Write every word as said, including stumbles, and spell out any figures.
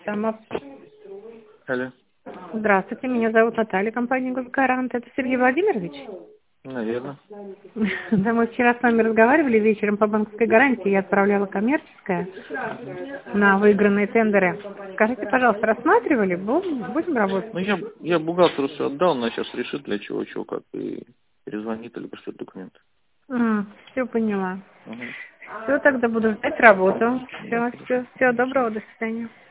Самов. Алло. Здравствуйте, меня зовут Наталья, компания «Гарант». Это Сергей Владимирович? Наверное. Да, мы вчера с вами разговаривали вечером по банковской гарантии. Я отправляла коммерческое на выигранные тендеры. Скажите, пожалуйста, рассматривали? Будем, будем работать? Ну, я, я бухгалтеру все отдал, она сейчас решит, для чего, чего, как, и перезвонит или пришлет документы. А, все поняла. Угу. Все, тогда буду ждать работу. Да, Все, хорошо. все, всего доброго, до свидания.